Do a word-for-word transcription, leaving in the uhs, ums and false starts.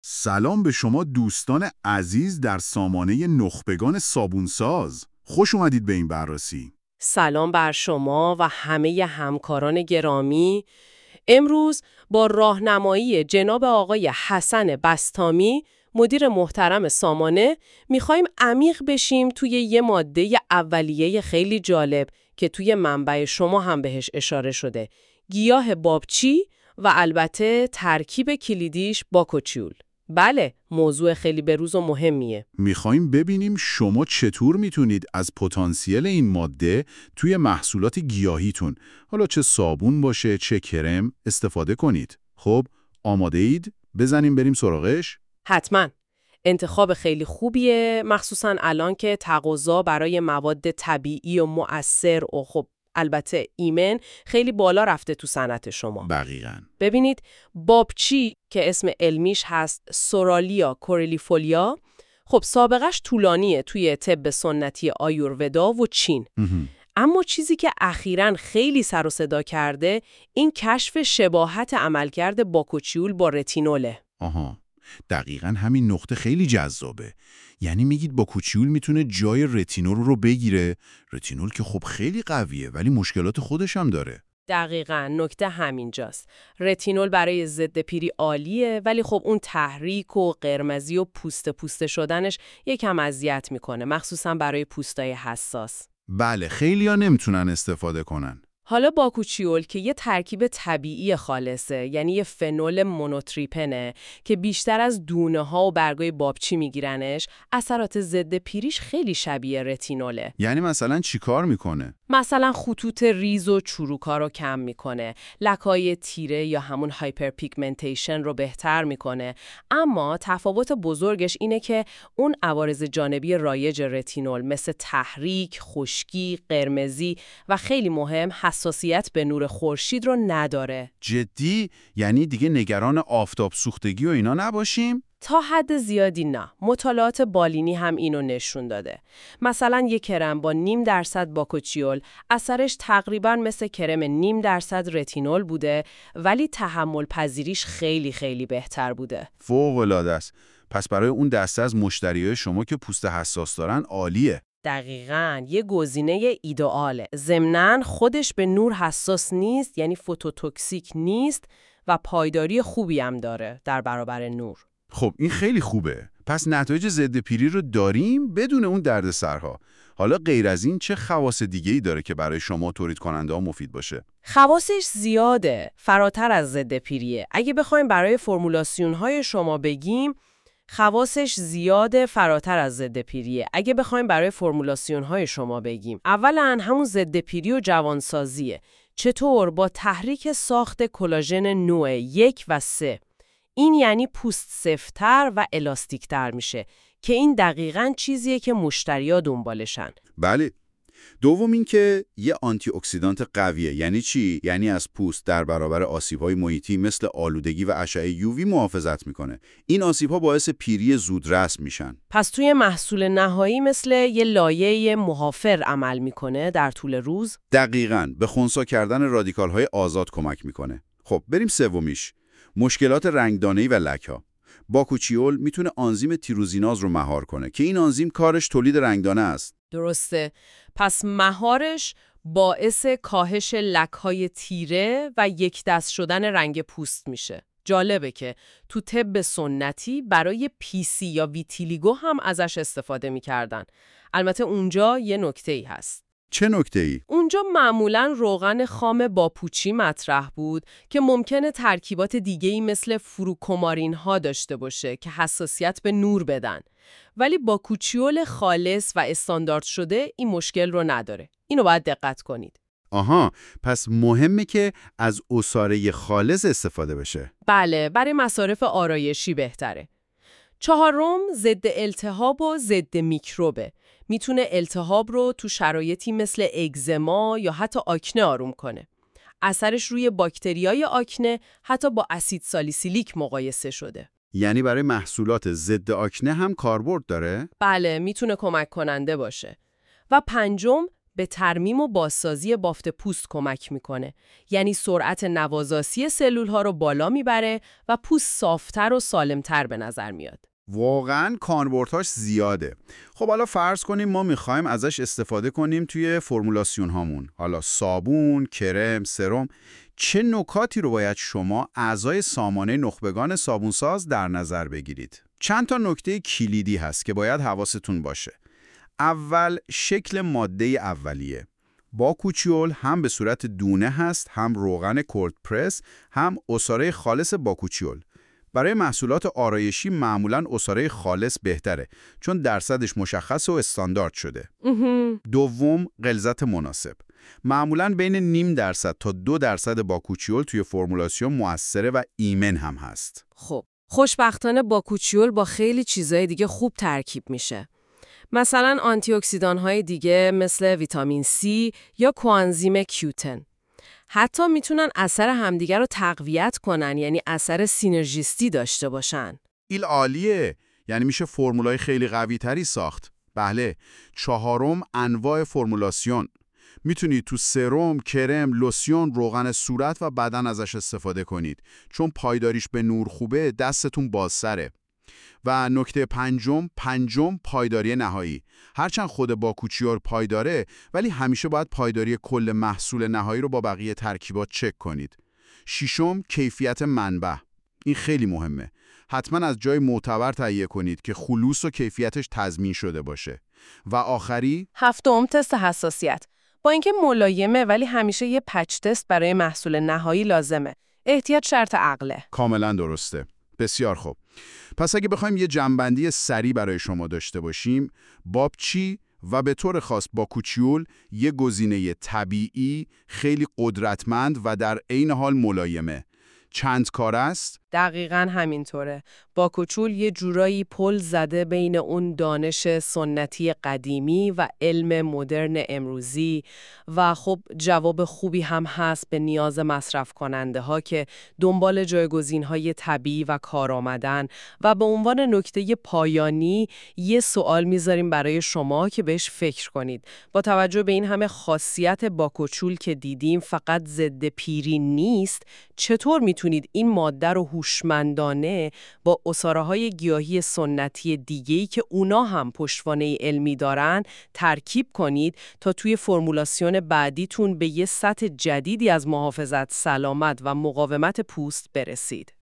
سلام به شما دوستان عزیز در سامانه نخبگان صابونساز. خوش اومدید به این بررسی. سلام بر شما و همه همکاران گرامی. امروز با راهنمایی جناب آقای حسن بسطامی، مدیر محترم سامانه، میخوایم عمیق بشیم توی یه ماده اولیه خیلی جالب که توی منبع شما هم بهش اشاره شده، گیاه بابچی و البته ترکیب کلیدیش باکوچیول. بله، موضوع خیلی بروز و مهمیه. میخوایم ببینیم شما چطور میتونید از پتانسیل این ماده توی محصولات گیاهیتون، حالا چه صابون باشه چه کرم، استفاده کنید. خب، آماده اید؟ بزنیم بریم سراغش؟ حتما. انتخاب خیلی خوبیه، مخصوصاً الان که تقاضا برای مواد طبیعی و مؤثر و خب البته ایمن خیلی بالا رفته تو صنعت شما. دقیقاً. ببینید، بابچی که اسم علمیش هست سورالیا کوریلیفولیا، خب سابقش طولانیه توی طب سنتی آیورودا و چین. اما چیزی که اخیراً خیلی سر و صدا کرده این کشف شباهت عملکرد باکوچیول با رتینوله. آها، دقیقاً همین نقطه خیلی جذابه. یعنی میگید باکوچیول میتونه جای رتینول رو بگیره. رتینول که خب خیلی قویه ولی مشکلات خودش هم داره. دقیقاً، نکته همینجاست. رتینول برای ضد پیری عالیه، ولی خب اون تحریک و قرمزی و پوست پوسته شدنش یکم اذیت میکنه، مخصوصاً برای پوستای حساس. بله، خیلی‌ها نمیتونن استفاده کنن. حالا باکوچیول که یه ترکیب طبیعی خالصه، یعنی یه فنول مونوتریپنه که بیشتر از دونه ها و برگای بابچی میگیرنش، اثرات ضد پیریش خیلی شبیه رتینوله. یعنی مثلا چی کار میکنه؟ مثلا خطوط ریز و چروکا رو کم میکنه، لکای تیره یا همون هایپر پیگمنتیشن رو بهتر میکنه، اما تفاوت بزرگش اینه که اون عوارض جانبی رایج رتینول مثل تحریک، خشکی، قرمزی و خیلی مهم حساسیت به نور خورشید رو نداره. جدی؟ یعنی دیگه نگران آفتاب سوختگی و اینا نباشیم؟ تا حد زیادی نه. مطالعات بالینی هم اینو نشون داده. مثلا یک کرم با نیم درصد باکوچیول اثرش تقریبا مثل کرم نیم درصد رتینول بوده، ولی تحمل پذیریش خیلی خیلی بهتر بوده. فوق‌العاده است. پس برای اون دسته از مشتریای شما که پوست حساس دارن عالیه. دقیقاً، یه گزینه ایدئاله. ضمناً خودش به نور حساس نیست، یعنی فوتوتوکسیک نیست و پایداری خوبی هم داره در برابر نور. خب این خیلی خوبه. پس نتایج ضد پیری رو داریم بدون اون دردسرها. حالا غیر از این چه خواص دیگه‌ای داره که برای شما تولید کننده ها مفید باشه؟ خواصش زیاده، فراتر از ضد پیریه. اگه بخوایم برای فرمولاسیون های شما بگیم، خواصش زیاده، فراتر از ضد پیریه. اگه بخوایم برای فرمولاسیون های شما بگیم، اولا همون ضد پیری و جوانسازیه. چطور؟ با تحریک ساخت کلاژن نوع یک و سه. این یعنی پوست سفت‌تر و الاستیک‌تر میشه که این دقیقاً چیزیه که مشتری‌ها دنبالشن. بله. دوم این که یه آنتی اکسیدانت قویه. یعنی چی؟ یعنی از پوست در برابر آسیب‌های محیطی مثل آلودگی و اشعه یووی محافظت میکنه. این آسیب‌ها باعث پیری زودرس میشن. پس توی محصول نهایی مثل یه لایه محافر عمل میکنه در طول روز؟ دقیقاً، به خنثی کردن رادیکال‌های آزاد کمک میکنه. خب بریم سومیش. مشکلات رنگدانه‌ای و لک‌ها. باکوچیول میتونه آنزیم تیروزیناز رو مهار کنه که این آنزیم کارش تولید رنگدانه است. درسته. پس مهارش باعث کاهش لک‌های تیره و یک دست شدن رنگ پوست میشه. جالبه که تو طب سنتی برای پی سی یا ویتیلیگو هم ازش استفاده میکردن. البته اونجا یه نکته‌ای هست. چه نکته‌ای؟ اونجا معمولاً روغن خام با پوچی مطرح بود که ممکنه ترکیبات دیگه‌ای مثل فروکومارین ها داشته باشه که حساسیت به نور بدن. ولی با باکوچیول خالص و استاندارد شده این مشکل رو نداره. اینو باید دقت کنید. آها، پس مهمه که از عصاره خالص استفاده بشه. بله، برای مصارف آرایشی بهتره. چهارم، ضد التهاب و ضد میکروبه. میتونه التهاب رو تو شرایطی مثل اگزما یا حتی آکنه آروم کنه. اثرش روی باکتریای آکنه حتی با اسید سالیسیلیک مقایسه شده. یعنی برای محصولات ضد آکنه هم کاربرد داره؟ بله، میتونه کمک کننده باشه. و پنجم، به ترمیم و بازسازی بافت پوست کمک میکنه. یعنی سرعت نوازاسی سلول‌ها رو بالا میبره و پوست صافتر و سالمتر به نظر میاد. واقعاً کاربردهاش زیاده. خب حالا فرض کنیم ما میخوایم ازش استفاده کنیم توی فرمولاسیون هامون. حالا صابون، کرم، سرم. چه نکاتی رو باید شما اعضای سامانه نخبگان صابونساز در نظر بگیرید؟ چند تا نکته کلیدی هست که باید حواستون باشه. اول، شکل ماده اولیه. باکوچیول هم به صورت دونه هست، هم روغن کولد پرس، هم عصاره خالص باکوچیول. برای محصولات آرایشی معمولاً عصاره خالص بهتره، چون درصدش مشخص و استاندارد شده. دوم، غلظت مناسب. معمولاً بین نیم درصد تا دو درصد باکوچیول توی فرمولاسیون موثره و ایمن هم هست. خب، خوشبختانه باکوچیول با خیلی چیزای دیگه خوب ترکیب میشه. مثلا آنتی اکسیدان‌های دیگه مثل ویتامین C یا کوانزیم کیوتن. حتی میتونن اثر همدیگر رو تقویت کنن، یعنی اثر سینرژیستی داشته باشن. این عالیه، یعنی میشه فرمولای خیلی قوی تری ساخت. بله. چهارم، انواع فرمولاسیون. میتونید تو سرم، کرم، لوسیون، روغن صورت و بدن ازش استفاده کنید، چون پایداریش به نور خوبه، دستتون بازسره. و نکته پنجم، پنجم پایداری نهایی. هرچند خود باکوچیول پایداره، ولی همیشه باید پایداری کل محصول نهایی رو با بقیه ترکیبات چک کنید. ششم، کیفیت منبع. این خیلی مهمه. حتما از جای معتبر تهیه کنید که خلوص و کیفیتش تضمین شده باشه. و آخری، هفتم، تست حساسیت. با اینکه ملایمه ولی همیشه یه پچ تست برای محصول نهایی لازمه. احتیاط شرط عقله. کاملا درسته. بسیار خوب. پس اگه بخوایم یه جنبندی سریع برای شما داشته باشیم، بابچی و به طور خاص باکوچیول یه گزینه طبیعی، خیلی قدرتمند و در عین حال ملایمه. چند کار است؟ دقیقاً همینطوره. باکوچیول یه جورایی پل زده بین اون دانش سنتی قدیمی و علم مدرن امروزی و خب جواب خوبی هم هست به نیاز مصرف کننده ها که دنبال جایگزین‌های طبیعی و کارآمدن. و به عنوان نکته پایانی یه سوال میذاریم برای شما که بهش فکر کنید. با توجه به این همه خاصیت باکوچیول که دیدیم فقط ضد پیری نیست، چطور میتونید این ماده رو هوشمندانه با عصاره‌های گیاهی سنتی دیگه‌ای که اونا هم پشتوانه علمی دارن ترکیب کنید تا توی فرمولاسیون بعدیتون به یه سطح جدیدی از محافظت، سلامت و مقاومت پوست برسید؟